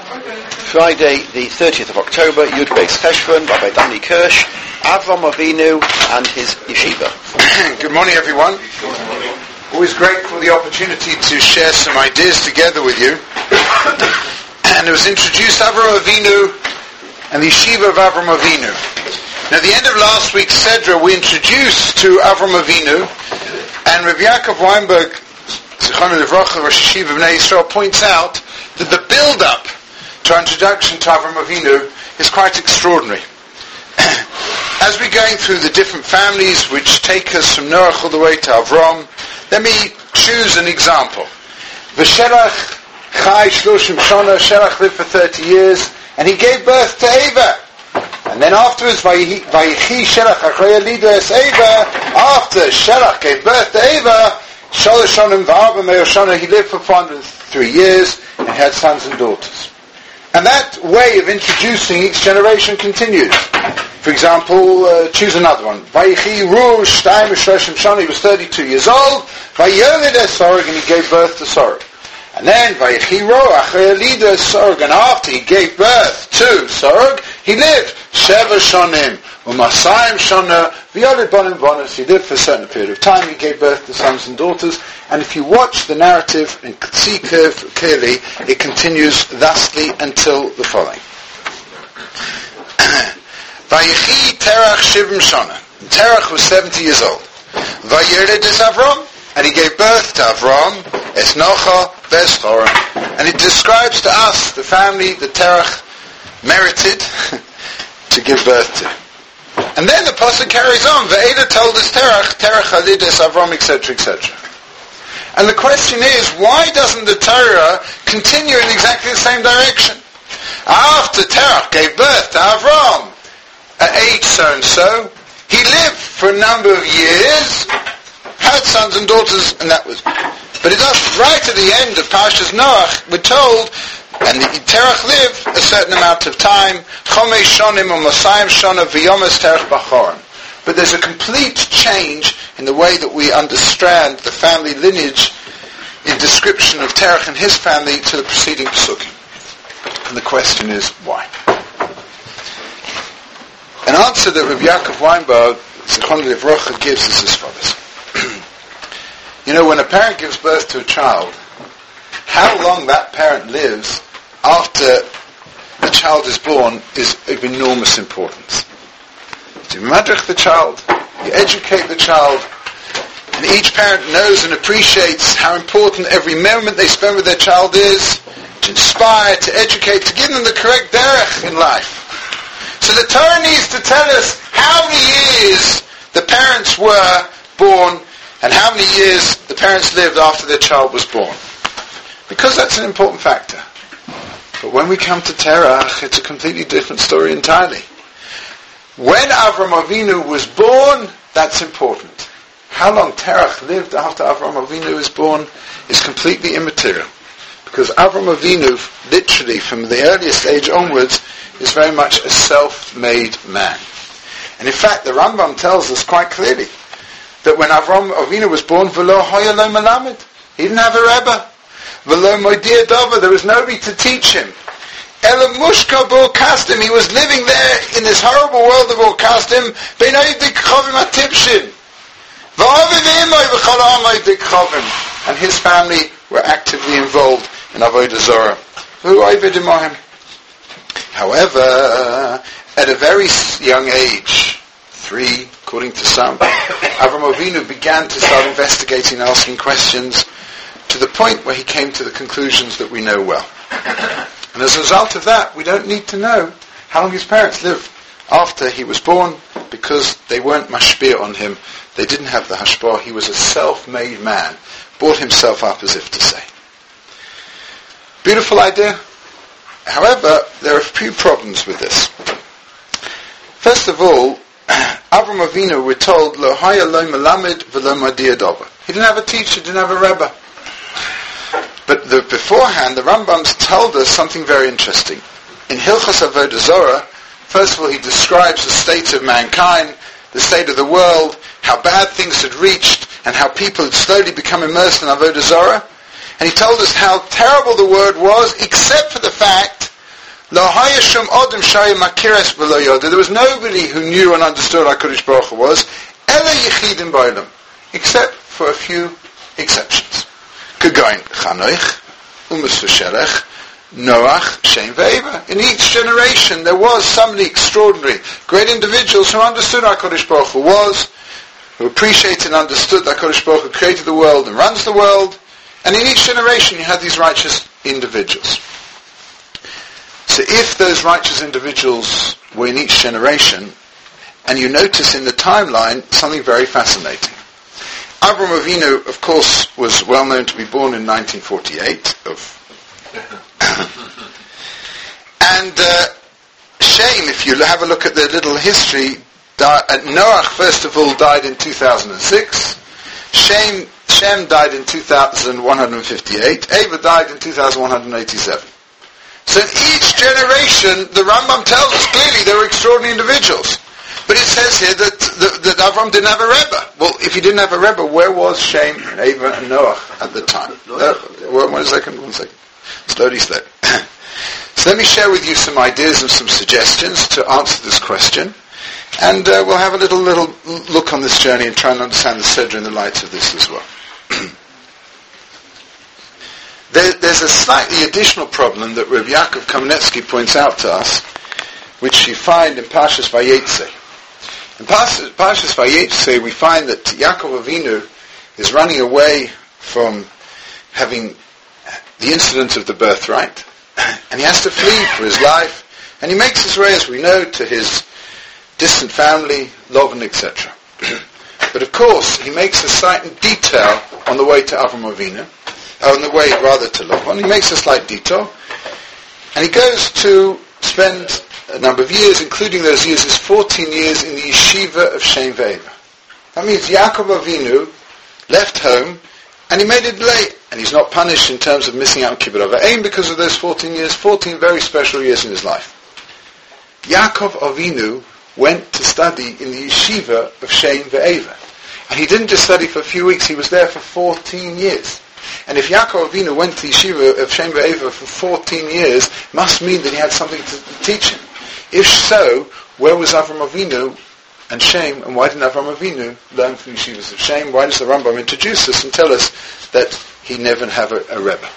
Friday, the 30th of October, Yud Beis Cheshvan, Rabbi Danny Kirsch, Avram Avinu and his yeshiva. Good morning, everyone. Always grateful for the opportunity to share some ideas together with you. And it was introduced Avram Avinu and the yeshiva of Avram Avinu. Now, at the end of last week's Sedra, we introduced to Avram Avinu, and Rabbi Yaakov Weinberg, Zichrono Livracha, Rosh Yeshiva of Bnei Yisrael, points out that the build-up to our introduction to Avram Avinu is quite extraordinary. As we're going through the different families which take us from Noach all the way to Avram, let me choose an example. V'Shelach Chai Shloshim Shana, Shelach lived for 30 years, and he gave birth to Eva. And then afterwards, Vayichi Shelach Achroya Lidas Eva, after Shelach gave birth to Eva, Shalosh Shonim V'Arba Me'or Shana, he lived for 403 years and had sons and daughters. And that way of introducing each generation continues. For example, choose another one. Vayichi Ru Shtayim Shloshim Shana, he was 32 years old. Vayolid Sorg, and he gave birth to Sorg. And then Vayichi Ru Achroya Lidas Sorg, and after he gave birth to Sorg, he lived Sheva Shonim Umasayim Shana V'Yolid Bonim Bonus. He lived for a certain period of time. He gave birth to sons and daughters. And if you watch the narrative and see clearly, it continues thusly until the following. Vayichi Terach Shivim Shana. Terach was 70 years old. Vayolid es Avram, and he gave birth to Avram, es Nocha, ves Choram. And it describes to us the family that Terach merited to give birth to. And then the pasuk carries on. Ve'eda told us Terach halid es Avram, etc., etc. And the question is, why doesn't the Torah continue in exactly the same direction? After Terach gave birth to Avram, at age so-and-so, he lived for a number of years, had sons and daughters, and that was... But it doesn't. Right at the end of Parshas Noach, we're told, and Terach lived a certain amount of time, Chomesh Shonim Umasayim Shana V'Yomes Terach Bachorim. But there's a complete change in the way that we understand the family lineage in description of Terach and his family to the preceding Pesukim. And the question is, why? An answer that Rabbi Yaakov Weinberg, Zichrono Livracha, gives is as follows. You know, when a parent gives birth to a child, how long that parent lives after the child is born is of enormous importance. You madrich the child, you educate the child, and each parent knows and appreciates how important every moment they spend with their child is, to inspire, to educate, to give them the correct derech in life. So the Torah needs to tell us how many years the parents were born and how many years the parents lived after their child was born. Because that's an important factor. But when we come to Terach, it's a completely different story entirely. When Avram Avinu was born, that's important. How long Terach lived after Avram Avinu was born is completely immaterial. Because Avram Avinu, literally from the earliest age onwards, is very much a self-made man. And in fact, the Rambam tells us quite clearly that when Avram Avinu was born, V'lo hoya lo melamed, he didn't have a Rebbe. V'lo modia dava, there was nobody to teach him. Ela mushka b'orkastim, he was living there in this horrible world of orkastim, b'nai dikchavim atipshin. V'avim imay v'chol ha'amay dikchavim. And his family were actively involved in Avodah Zorah. Who oived imohim? However, at a very young age, 3, according to some, Avram Avinu began to start investigating and asking questions to the point where he came to the conclusions that we know well. And as a result of that, we don't need to know how long his parents lived after he was born, because they weren't mashpia on him. They didn't have the hashpah. He was a self-made man, brought himself up as if to say. Beautiful idea. However, there are a few problems with this. First of all, Avram Avinu, we're told, Lo haya lo melamed v'lo modia dava. He didn't have a teacher, didn't have a Rebbe. But beforehand, the Rambams told us something very interesting. In Hilchos Avodah Zorah, first of all, he describes the state of mankind, the state of the world, how bad things had reached, and how people had slowly become immersed in Avodah Zorah. And he told us how terrible the word was, except for the fact There was nobody who knew and understood HaKadosh Baruch Hu was, except for a few exceptions. Kegoin Chanoich, Umas V'Shelech, Noach, Shem Ve'eva. In each generation there was somebody extraordinary, great individuals who understood HaKadosh Baruch Hu was, who appreciated and understood that HaKadosh Baruch Hu created the world and runs the world. And in each generation you had these righteous individuals. So if those righteous individuals were in each generation, and you notice in the timeline something very fascinating. Avraham Avinu, of course, was well known to be born in 1948. And Shem, if you have a look at the little history, Noach, first of all, died in 2006. Shem died in 2158. Ava died in 2187. So in each generation, the Rambam tells us clearly they were extraordinary individuals. But it says here that Avram didn't have a Rebbe. Well, if he didn't have a Rebbe, where was Shem and Ava and Noach at the time? One second. Slowly. So let me share with you some ideas and some suggestions to answer this question. And we'll have a little look on this journey and try and understand the Seder in the light of this as well. There's a slightly additional problem that Rabbi Yaakov Kamenetsky points out to us, which you find in Parshas Vayetze. In Parshas Vayetze, we find that Yaakov Avinu is running away from having the incident of the birthright, and he has to flee for his life, and he makes his way, as we know, to his distant family, Lavan, etc. But of course, he makes a slight detail on the way to Avram Avinu, on the way rather to Lavan. He makes a slight detour, and he goes to spend a number of years, including those years, is 14 years in the yeshiva of Shem Ve'eva. That means Yaakov Avinu left home, and he made it late, and he's not punished in terms of missing out on Kibbutz Avim because of those 14 years, 14 very special years in his life. Yaakov Avinu went to study in the yeshiva of Shem Ve'eva. And he didn't just study for a few weeks, he was there for 14 years. And if Yaakov Avinu went to the yeshiva of Shem Ve'eva for 14 years, must mean that he had something to teach him. If so, where was Avram Avinu and Shem, and why didn't Avram Avinu learn from the yeshivas of Shem? Why does the Rambam introduce us and tell us that he never had a Rebbe?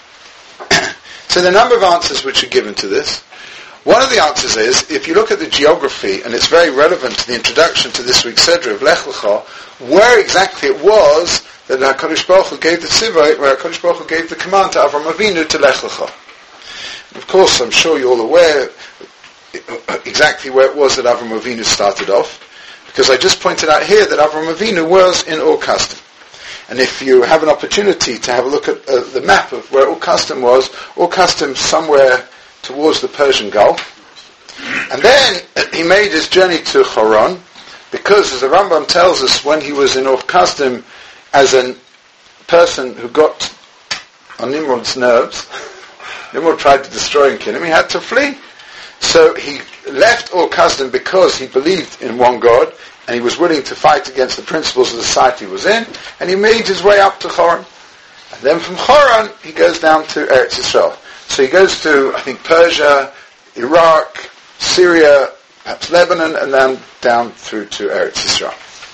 So there are a number of answers which are given to this. One of the answers is, if you look at the geography, and it's very relevant to the introduction to this week's Seder of Lech Lecha, where exactly it was that HaKadosh Baruch Hu gave the tzivah, where HaKadosh Baruch Hu gave the command to Avram Avinu to Lech Lecha. Of course, I'm sure you're all aware exactly where it was that Avram Avinu started off, because I just pointed out here that Avram Avinu was in Ur Kasdim. And if you have an opportunity to have a look at the map of where Ur Kasdim was, Ur Kasdim somewhere towards the Persian Gulf. And then he made his journey to Haran, because as the Rambam tells us, when he was in Ur Kasdim as a person who got on Nimrod's nerves, Nimrod tried to destroy and kill him, he had to flee. So he left Ur Kasdim because he believed in one God, and he was willing to fight against the principles of the society he was in, and he made his way up to Haran. And then from Haran, he goes down to Eretz Yisrael. So he goes to, I think, Persia, Iraq, Syria, perhaps Lebanon, and then down through to Eretz Yisrael.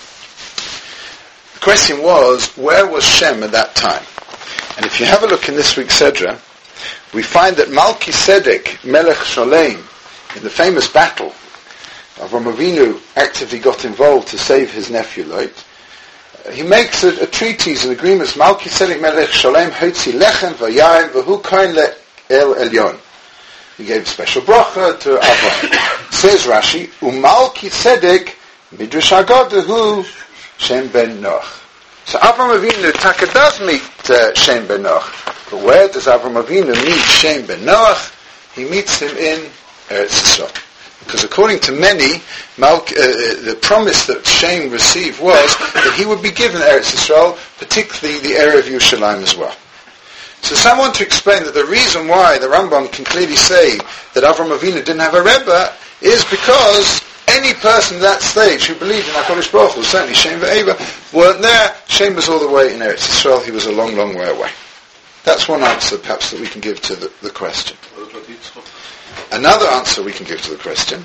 The question was, where was Shem at that time? And if you have a look in this week's Sedra, we find that Melchizedek, Melech Sholem, in the famous battle, Avram Avinu actively got involved to save his nephew Lot. He makes a treatise and agreements. Melchizedek Melech Sholem Hotzi Lechem V'Yayim V'Hu Kohen El Elyon. He gave a special bracha to Avram. Says Rashi, U'Melchizedek Midrash Haggadah Shem ben Noach. So Avram Avinu Taka does meet Shem ben Noach. But where does Avram Avinu meet Shem ben Noach? He meets him in Eretz Yisrael. Because according to many, the promise that Shem received was that he would be given Eretz Yisrael, particularly the area of Yerushalayim as well. So someone to explain that the reason why the Rambam can clearly say that Avram Avinu didn't have a Rebbe is because any person at that stage who believed in HaKadosh Baruch Hu, certainly Shem Ve'eva, weren't there. Shem was all the way in Eretz Yisrael. He was a long, long way away. That's one answer, perhaps, that we can give to the question. Another answer we can give to the question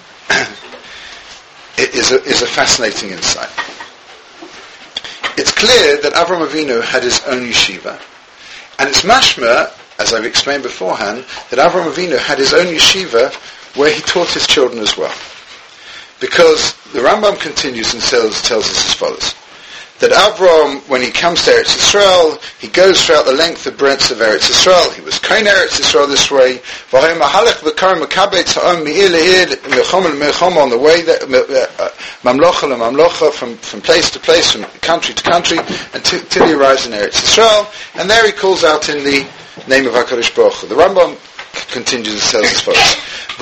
is a fascinating insight. It's clear that Avram Avinu had his own yeshiva, and it's mashma, as I've explained beforehand, that Avram Avinu had his own yeshiva where he taught his children as well. Because the Rambam continues and tells us as follows, that Avram, when he comes to Eretz Yisrael, he goes throughout the length and breadth of Eretz Yisrael. He was Kohen Eretz Yisrael this way. On the way, Mamlocha, from place to place, from country to country, until he arrives in Eretz Yisrael. And there he calls out in the name of HaKadosh Baruch Hu. The Rambam continues and says as follows.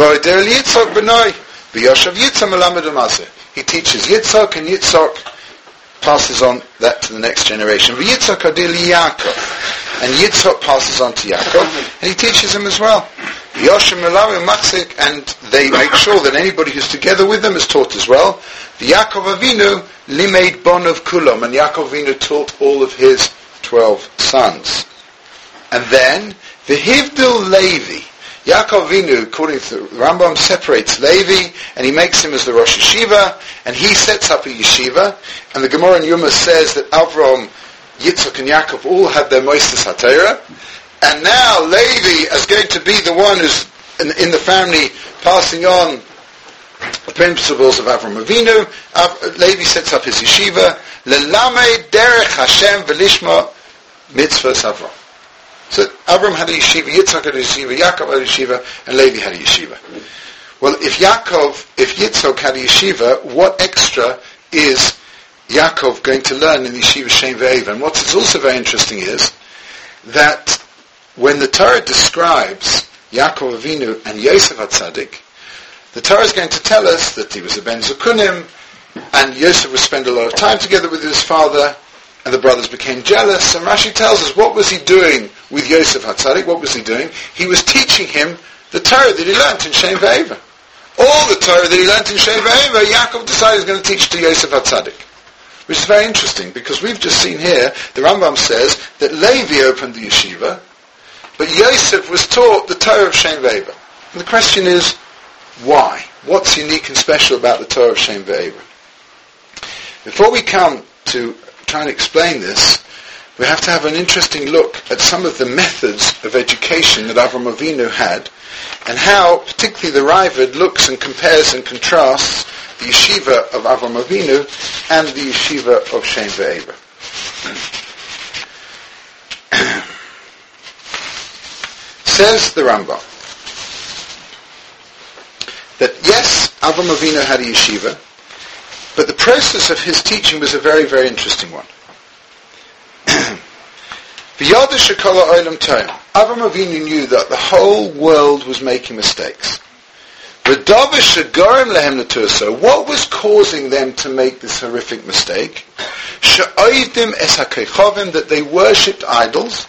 He teaches Yitzhak, and Yitzhak passes on that to the next generation. Yitzhak adil Yaakov, and Yitzhak passes on to Yaakov, and he teaches him as well. Yoshem Elav Machzik, and they make sure that anybody who's together with them is taught as well. The Yaakov Avinu limeid bonov kulam, and Yaakov Avinu taught all of his 12 sons. And then the Hivdil Levi. Yaakov Avinu, according to the Rambam, separates Levi, and he makes him as the Rosh Yeshiva, and he sets up a yeshiva. And the Gemara in Yuma says that Avram, Yitzhak, and Yaakov all had their Moistus HaTorah, and now Levi is going to be the one who's in the family passing on the principles of Avram Avinu. Levi sets up his yeshiva, Lelamed derech Hashem v'lishma mitzvahs Avram. So Avram had a yeshiva, Yitzhak had a yeshiva, Yaakov had a yeshiva, and Levi had a yeshiva. Well, if Yitzhak had a yeshiva, what extra is Yaakov going to learn in the yeshiva Shem Ve'eva? And what is also very interesting is that when the Torah describes Yaakov Avinu and Yosef HaTzadik, the Torah is going to tell us that he was a Ben Zukunim, and Yosef would spend a lot of time together with his father, and the brothers became jealous. And Rashi tells us, what was he doing with Yosef HaTzadik? What was he doing? He was teaching him the Torah that he learnt in Shem Ve'eva. All the Torah that he learnt in Shem Ve'eva, Yaakov decided he was going to teach to Yosef HaTzadik. Which is very interesting, because we've just seen here, the Rambam says that Levi opened the yeshiva, but Yosef was taught the Torah of Shem Ve'eva. And the question is, why? What's unique and special about the Torah of Shem Ve'eva? Before we come to try and explain this, we have to have an interesting look at some of the methods of education that Avram Avinu had, and how particularly the Raavad looks and compares and contrasts the yeshiva of Avram Avinu and the yeshiva of Shem Ve'eva. Says the Rambam that yes, Avram Avinu had a yeshiva, but the process of his teaching was a very, very interesting one. Avram Avinu knew that the whole world was making mistakes. What was causing them to make this horrific mistake? That they worshipped idols,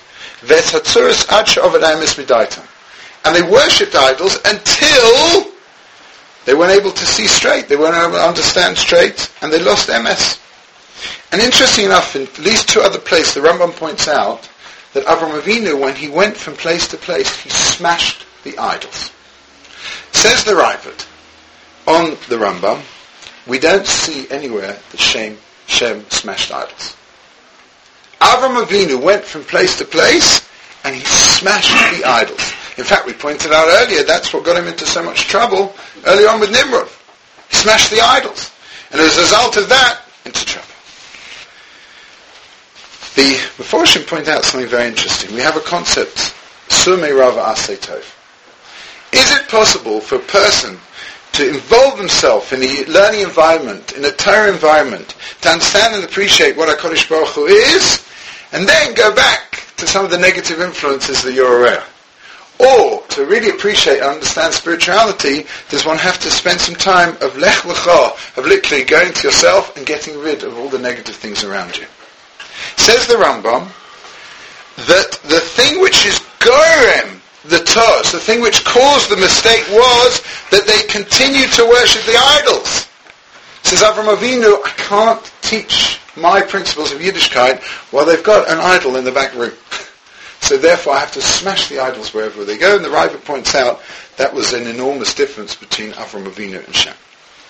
and they worshipped idols until they weren't able to see straight, they weren't able to understand straight, and they lost MS. And interesting enough, in at least two other places, the Rambam points out that Avram Avinu, when he went from place to place, he smashed the idols. Says the Raavad on the Rambam, we don't see anywhere that Shem smashed idols. Avram Avinu went from place to place and he smashed the idols. In fact, we pointed out earlier, that's what got him into so much trouble early on with Nimrod. He smashed the idols. And as a result of that, into trouble. The Meforshim point out something very interesting. We have a concept, Surmei Rava Asei Tov. Is it possible for a person to involve himself in a learning environment, in a Torah environment, to understand and appreciate what HaKadosh Baruch Hu is, and then go back to some of the negative influences that you're aware? Or, to really appreciate and understand spirituality, does one have to spend some time of lech lecha, of literally going to yourself and getting rid of all the negative things around you? Says the Rambam that the thing which is gorem, the tos, the thing which caused the mistake was that they continued to worship the idols. Says Avram Avinu, I can't teach my principles of Yiddishkeit while they've got an idol in the back room. So therefore I have to smash the idols wherever they go. And the Raiva points out that was an enormous difference between Avram Avinu and Shem.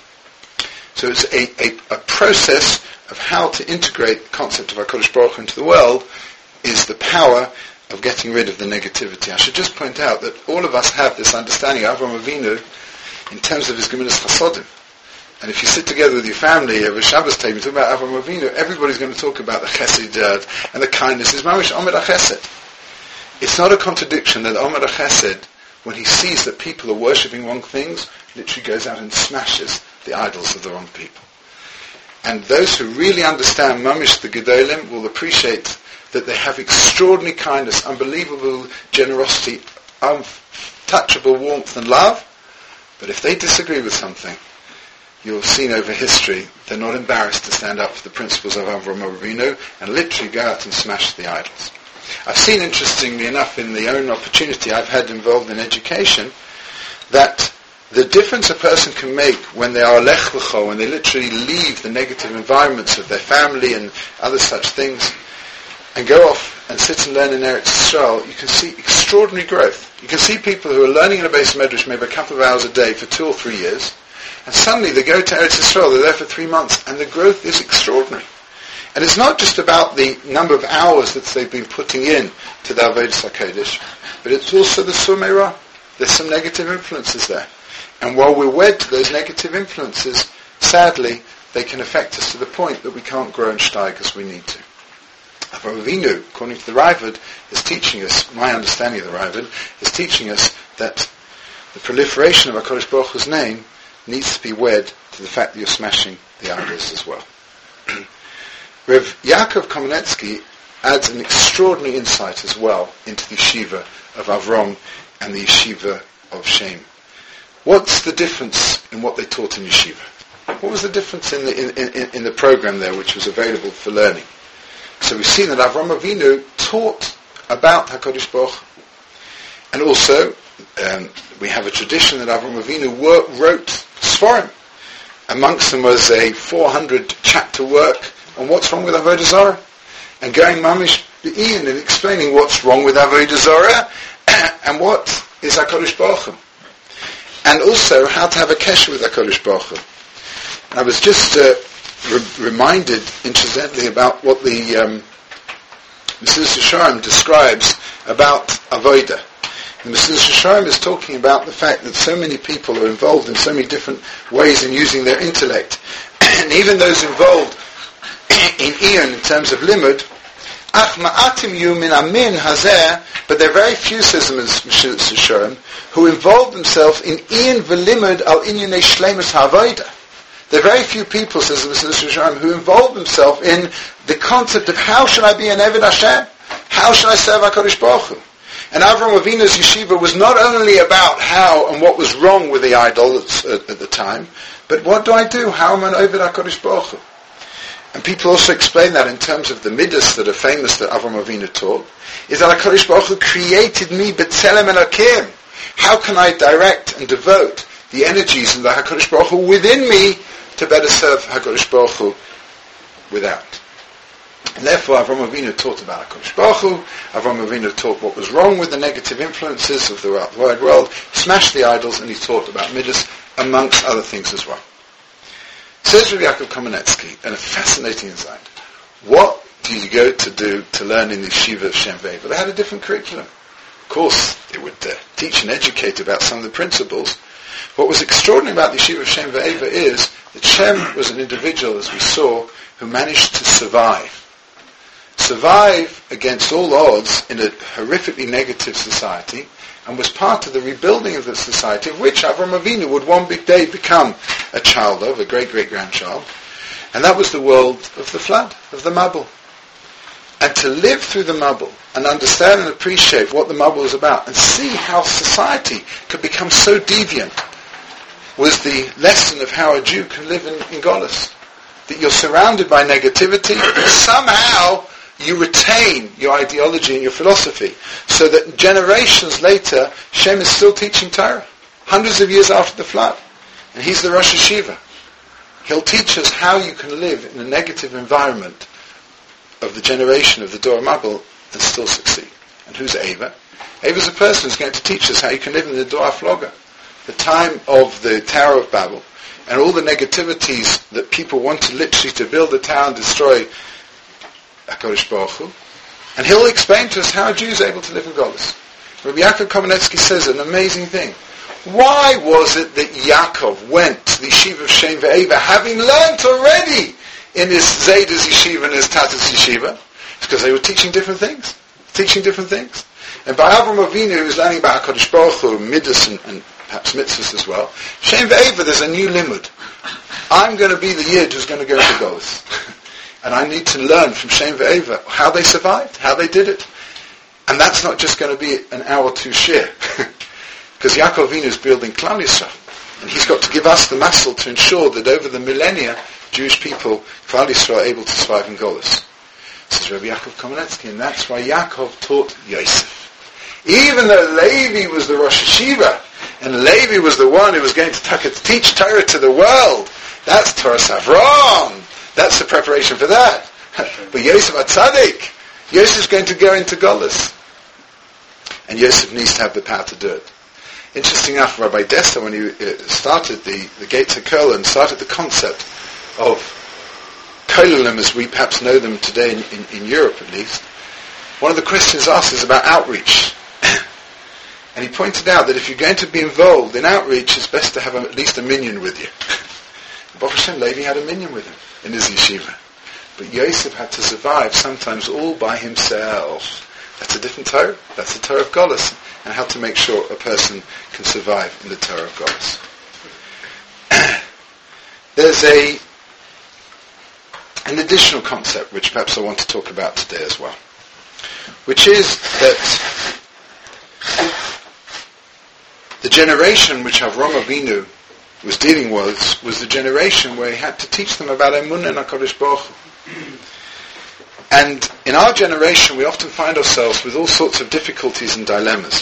So it's a process of how to integrate the concept of HaKadosh Baruch Hu into the world is the power of getting rid of the negativity. I should just point out that all of us have this understanding of Avram Avinu in terms of his Gemilas Chasodim. And if you sit together with your family over Shabbos time, you talk about Avram Avinu, everybody's going to talk about the chesed and the kindness. It's mamish Omer HaChesed. It's not a contradiction that Omer HaChesed, when he sees that people are worshipping wrong things, literally goes out and smashes the idols of the wrong people. And those who really understand mamish the Gedolim will appreciate that they have extraordinary kindness, unbelievable generosity, untouchable warmth and love. But if they disagree with something, you've seen over history, they're not embarrassed to stand up for the principles of Avram Avinu and literally go out and smash the idols. I've seen, interestingly enough, in the own opportunity I've had involved in education, that the difference a person can make when they are lech lecho, when they literally leave the negative environments of their family and other such things, and go off and sit and learn in Eretz Yisrael, you can see extraordinary growth. You can see people who are learning in a base medrash maybe a couple of hours a day for 2 or 3 years, and suddenly they go to Eretz Yisrael, they're there for 3 months, and the growth is extraordinary. And it's not just about the number of hours that they've been putting in to the Avodas HaKodesh, but it's also the Sumeira. There's some negative influences there. And while we're wed to those negative influences, sadly, they can affect us to the point that we can't grow and steig as we need to. Avram Avinu, according to the Ravad, is teaching us, my understanding of the Ravad, is teaching us that the proliferation of HaKadosh Baruch Hu's name needs to be wed to the fact that you're smashing the idols as well. Rev Yaakov Kamenetsky adds an extraordinary insight as well into the yeshiva of Avram and the yeshiva of Shem. What's the difference in what they taught in yeshiva? What was the difference in the program there which was available for learning? So we've seen that Avram Avinu taught about HaKadosh Baruch Hu. And also, we have a tradition that Avram Avinu wrote Sforim. Amongst them was a 400-chapter work on what's wrong with Avodah Zarah, and going mamish be'in and explaining what's wrong with Avodah Zarah and what is HaKadosh Baruch Hu. And also how to have a kesher with HaKadosh Baruch Hu. And I was just reminded, incidentally, about what the Mesilas Yesharim describes about Avodah. The Mesilas Yesharim is talking about the fact that so many people are involved in so many different ways in using their intellect, and even those involved in Ian in terms of limud, ach ma'atim yu min amin hazeh, but there are very few, says the Mesilas Yesharim, who involve themselves in Ian v'limud al inyanei shleimus ha'avodah. There are very few people, says the Mesilas Yesharim, who involve themselves in the concept of how should I be an Eved Hashem? How should I serve HaKadosh Baruch Hu? And Avram Avinu's yeshiva was not only about how and what was wrong with the idols at the time, but what do I do? How am I an Eved HaKadosh Baruch Hu? And people also explain that in terms of the midas that are famous that Avram Avinu taught, is that HaKadosh Baruch Hu created me b'tzelem Elokim. How can I direct and devote the energies of the HaKadosh Baruch Hu within me to better serve HaKadosh Baruch Hu without? And therefore Avram Avinu taught about HaKadosh Baruch Hu. Avram Avinu taught what was wrong with the negative influences of the wide world, smashed the idols, and he taught about midas, amongst other things as well. Says Rav Yaakov Kamenetsky, and a fascinating insight. What do you go to do to learn in the yeshiva of Shem Veva? They had a different curriculum. Of course, they would teach and educate about some of the principles. What was extraordinary about the yeshiva of Shem Veva is that Shem was an individual, as we saw, who managed to survive against all odds in a horrifically negative society, and was part of the rebuilding of the society, of which Avram Avinu would one big day become a child of, a great-great-grandchild. And that was the world of the flood, of the Mabul. And to live through the Mabul and understand and appreciate what the Mabul was about and see how society could become so deviant was the lesson of how a Jew can live in Golus. That you're surrounded by negativity, but somehow you retain your ideology and your philosophy, so that generations later, Shem is still teaching Torah, hundreds of years after the flood. And he's the Rosh Hashiva. He'll teach us how you can live in a negative environment of the generation of the Dor Mabul and still succeed. And who's Ava? Ava's a person who's going to teach us how you can live in the Dor HaFloga, the time of the Tower of Babel, and all the negativities that people wanted literally to build a tower and destroy HaKadosh Baruch Hu. And he'll explain to us how a Jew is able to live in Golus. Rabbi Yaakov Kamenetsky says an amazing thing. Why was it that Yaakov went to the yeshiva of Shem Ve'eva, having learnt already in his Zayda's yeshiva and his Tata's yeshiva? It's because they were teaching different things. And by Avram Avinu, who was learning about HaKadosh Baruch Hu, Midas and perhaps mitzvahs as well, Shem Ve'eva, there's a new limud. I'm going to be the Yid who's going to go into Golus. And I need to learn from Shem Ve'eva how they survived, how they did it. And that's not just going to be an hour or two shir. Because Yaakov Avinu is building Klal Yisrael. And he's got to give us the muscle to ensure that over the millennia, Jewish people, Klal Yisrael, are able to survive in Golus. Says Rabbi Yaakov Kamenetsky, and that's why Yaakov taught Yosef. Even though Levi was the Rosh Hashiva, and Levi was the one who was going to teach Torah to the world, that's Torah Savron. That's the preparation for that. But Yosef HaTzadik, Yosef's going to go into Golus. And Yosef needs to have the power to do it. Interesting enough, Rabbi Dessa, when he started the Gates of Kerlan, started the concept of Kolelim as we perhaps know them today in Europe at least, one of the questions asked is about outreach. And he pointed out that if you're going to be involved in outreach, it's best to have at least a minion with you. Baruch Hashem, Levi had a minion with him in his yeshiva. But Yosef had to survive sometimes all by himself. That's a different Torah. That's the Torah of Golus, and how to make sure a person can survive in the Torah of Golus. There's an additional concept which perhaps I want to talk about today as well, which is that the generation which Avram Avinu was dealing with was the generation where he had to teach them about Emunah and HaKadosh Baruch Hu. And in our generation we often find ourselves with all sorts of difficulties and dilemmas,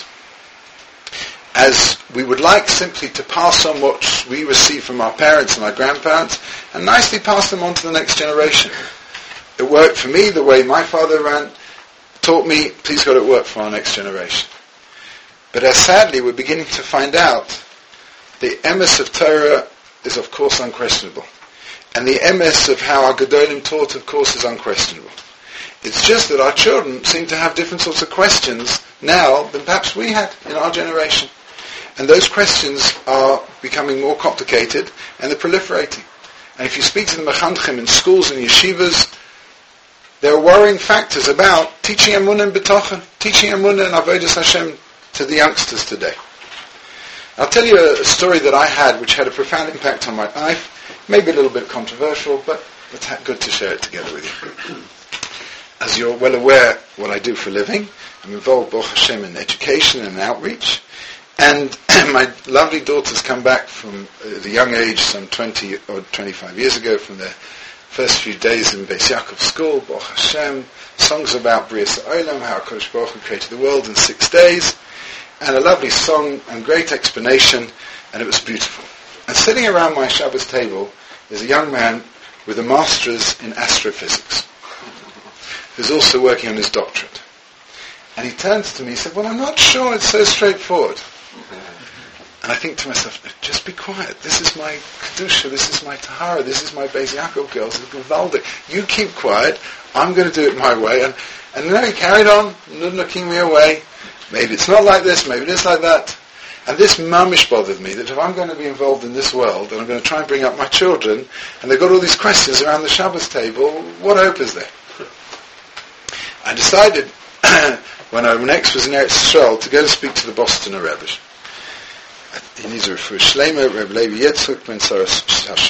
as we would like simply to pass on what we receive from our parents and our grandparents and nicely pass them on to the next generation. It worked for me the way my father ran, taught me, please God, it worked for our next generation. But as sadly we're beginning to find out, the emes of Torah is of course unquestionable. And the emes of how our Gedolim taught, of course, is unquestionable. It's just that our children seem to have different sorts of questions now than perhaps we had in our generation. And those questions are becoming more complicated and they're proliferating. And if you speak to the mechanchim in schools and yeshivas, there are worrying factors about teaching Emunah and B'tochen, teaching Emunah and Avodas Hashem to the youngsters today. I'll tell you a story that I had which had a profound impact on my life. Maybe a little bit controversial, but it's good to share it together with you. As you're well aware what I do for a living, I'm involved, Baruch Hashem, in education and outreach. And my lovely daughters come back from the young age, some 20 or 25 years ago, from their first few days in Beis Yaakov school, Baruch Hashem, songs about Brias Ha'olam, how HaKadosh Baruch Hu created the world in 6 days, and a lovely song and great explanation, and it was beautiful. And sitting around my Shabbos table is a young man with a master's in astrophysics, who's also working on his doctorate. And he turns to me and said, well, I'm not sure it's so straightforward. And I think to myself, just be quiet. This is my Kedusha, this is my Tahara, this is my Beis Yaakov girls, this is Gavaldik. You keep quiet, I'm going to do it my way. And then he carried on, looking me away. Maybe it's not like this, maybe it is like that. And this mamish bothered me, that if I'm going to be involved in this world, and I'm going to try and bring up my children, and they've got all these questions around the Shabbos table, what hope is there? I decided, when I next was in Eretz Yisrael, to go to speak to the Bostoner Rebbe. He needs a refuah shleima, Reb Levi Yitzchak ben Sarah Sasha.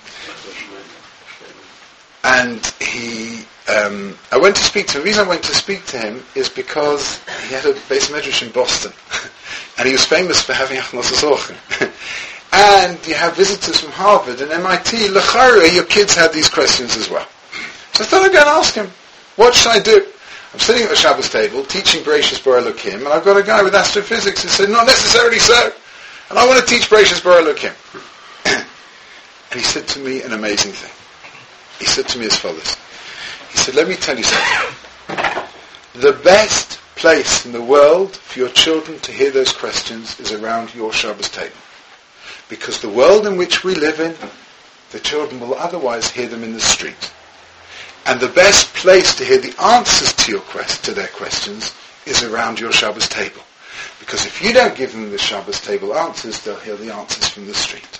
And I went to speak to him. The reason I went to speak to him is because he had a Beis Medrash in Boston. And he was famous for having Achnos Zochen. And you have visitors from Harvard and MIT. L'chara, your kids had these questions as well. So I thought I'd go and ask him, what should I do? I'm sitting at the Shabbos table, teaching Bereishis Bara Elokim, and I've got a guy with astrophysics who said, not necessarily so. And I want to teach Bereishis Bara Elokim. And he said to me an amazing thing. He said to me as follows. He said, let me tell you something. The best place in the world for your children to hear those questions is around your Shabbos table. Because the world in which we live in, the children will otherwise hear them in the street. And the best place to hear the answers to their questions is around your Shabbos table. Because if you don't give them the Shabbos table answers, they'll hear the answers from the street.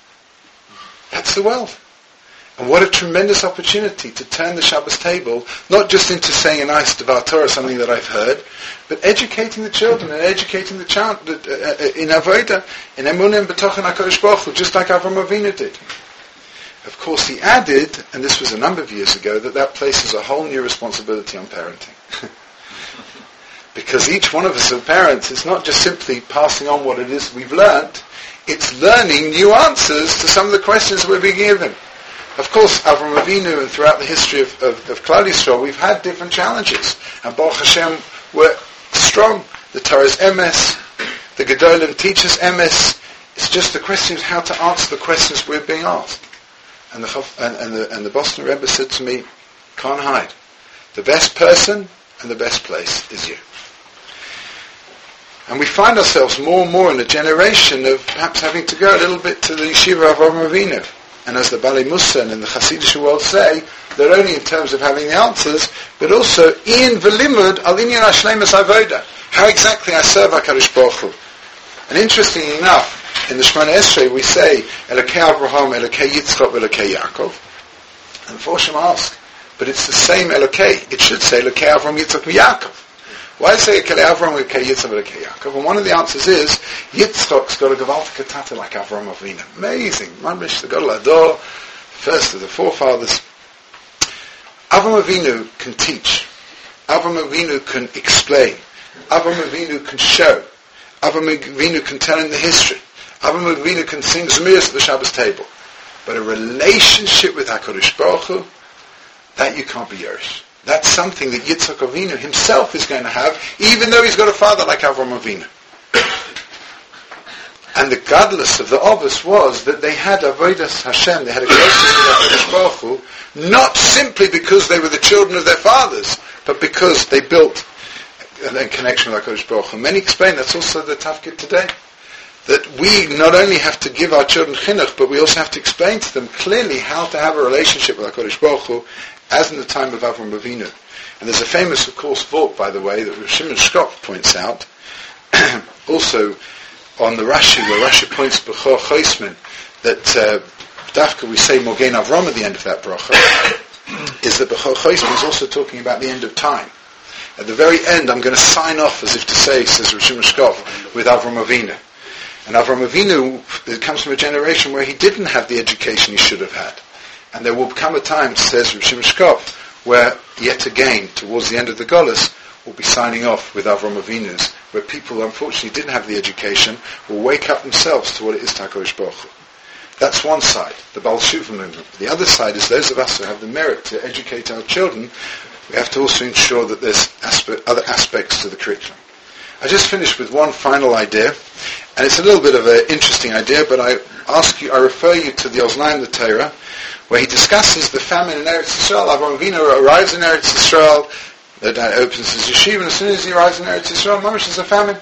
That's the world. And what a tremendous opportunity to turn the Shabbos table, not just into saying a nice Devar Torah, something that I've heard, but educating the children and educating the child in Avodah, in Emunah and B'tochen HaKadosh Baruch Hu, just like Avraham Avinu did. Of course, he added, and this was a number of years ago, that places a whole new responsibility on parenting. Because each one of us as parents is not just simply passing on what it is we've learnt, it's learning new answers to some of the questions that we're being given. Of course, Avraham Avinu and throughout the history of Klal Yisrael, we've had different challenges. And Baruch Hashem, we're strong. The Torah's emes, the Gedolim teaches emes. It's just the question of how to answer the questions we're being asked. And the Boston Rebbe said to me, can't hide. The best person and the best place is you. And we find ourselves more and more in a generation of perhaps having to go a little bit to the yeshiva of Avraham Avinu. And as the Bali Musa and the Hasidic world say, not only in terms of having the answers, but also in Velimud al inyan hashleimus avoda. How exactly I serve HaKadosh Baruch Hu. And interestingly enough, in the Shemona Esrei we say Elokei Avraham, Elokei Yitzchak, Elokei Yaakov. And Forshim ask, but it's the same Elokei. It should say Elokei Avraham, Yitzchak, Yaakov. Why say Elokei Avraham, Elokei Yitzchak, Elokei Yaakov? And one of the answers is Yitzchak's got a gewaltige tata like Avraham Avinu. Amazing. Mamish, the Gadol Hador, first of the forefathers. Avraham Avinu can teach. Avraham Avinu can explain. Avraham Avinu can show. Avraham Avinu can tell in the history. Avraham Avinu can sing Zmiris at the Shabbos table. But a relationship with HaKadosh Baruch Hu, that you can't be Yerush. That's something that Yitzchak Avinu himself is going to have, even though he's got a father like Avraham Avinu. And the godless of the Avos was that they had Avodas Hashem, they had a closeness with HaKadosh Baruch Hu, not simply because they were the children of their fathers, but because they built a connection with HaKadosh Baruch Hu. Many explain that's also the tafkid today. That we not only have to give our children chinuch, but we also have to explain to them clearly how to have a relationship with HaKadosh Baruch Hu, as in the time of Avraham Avinu. And there's a famous, of course, thought, by the way, that Rav Shimon Shkop points out, also on the Rashi, where Rashi points B'chor Choisman, that Dafka we say Mogen Avram at the end of that bracha, is that B'chor Choisman is also talking about the end of time. At the very end, I'm going to sign off, as if to say, says Rav Shimon Shkop, with Avraham Avinu. And Avraham Avinu, it comes from a generation where he didn't have the education he should have had. And there will come a time, says Rav Shimon Shkop, where yet again, towards the end of the Golus, we'll be signing off with Avraham Avinu's, where people unfortunately didn't have the education, will wake up themselves to what it is to HaKadosh Baruch Hu. That's one side, the Baal Shuva movement. The other side is those of us who have the merit to educate our children, we have to also ensure that there's other aspects to the curriculum. I just finished with one final idea, and it's a little bit of an interesting idea, but I refer you to the Oznaim the Torah, where he discusses the famine in Eretz Yisrael. Avraham Avinu arrives in Eretz Yisrael, the dad opens his yeshiva, and as soon as he arrives in Eretz Yisrael, mamish is a famine.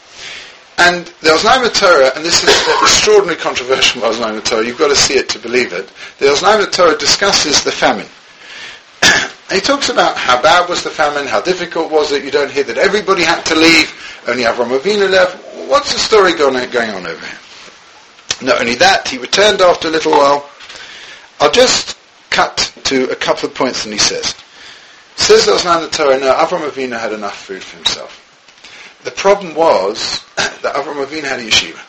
And the Oznaim the Torah, and this is extraordinarily controversial about Oznaim the Torah, you've got to see it to believe it, the Oznaim the Torah discusses the famine. And he talks about how bad was the famine, how difficult was it, you don't hear that everybody had to leave, only Avraham Avinu left. What's the story going on over here? Not only that, he returned after a little while. I'll just cut to a couple of points that he says. Says the Oznaim the Torah, no, Avraham Avinu had enough food for himself. The problem was that Avraham Avinu had a yeshiva.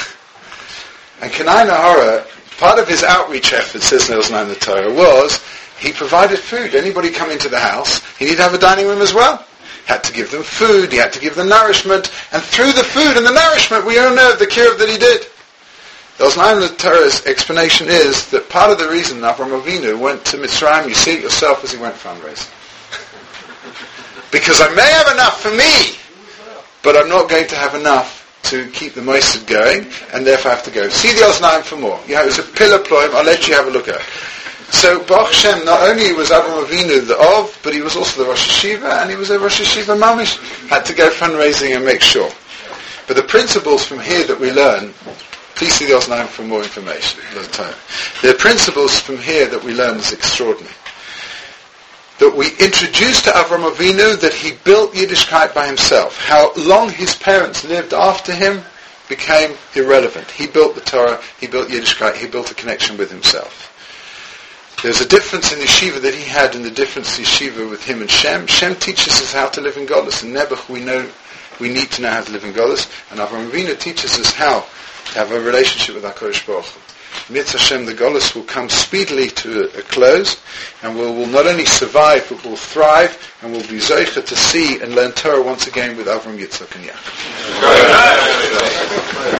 And Kanai Nahara, part of his outreach effort, says the Oznaim the Torah, was he provided food. Anybody come into the house, he needed to have a dining room as well. He had to give them food, he had to give them nourishment, and through the food and the nourishment, we all know the kiruv that he did. The Oznaim the Torah's explanation is that part of the reason Avraham Avinu went to Mitzrayim, you see it yourself as he went fundraising. Because I may have enough for me, but I'm not going to have enough to keep the Mossad going, and therefore I have to go. See the Oznaim for more. You know, it's a pillar ploy, I'll let you have a look at it. So Baruch Hashem, not only was Avraham Avinu the Ov, but he was also the Rosh Hashiva, and he was a Rosh Hashiva Mamish. Had to go fundraising and make sure. But the principles from here that we learn, please see the Osnaim for more information. The principles from here that we learn is extraordinary. That we introduced to Avraham Avinu that he built Yiddishkeit by himself. How long his parents lived after him became irrelevant. He built the Torah, he built Yiddishkeit, he built a connection with himself. There's a difference in yeshiva that he had and the difference in yeshiva with him and Shem. Shem teaches us how to live in Golus. In Nebuch we need to know how to live in Golus. And Avraham Avinu teaches us how to have a relationship with HaKadosh Baruch Hu. Mitzvah Hashem, the Golus will come speedily to a close, and will not only survive, but will thrive, and will be Zoicha to see and learn Torah once again with Avram, Yitzchak, and Yaakov.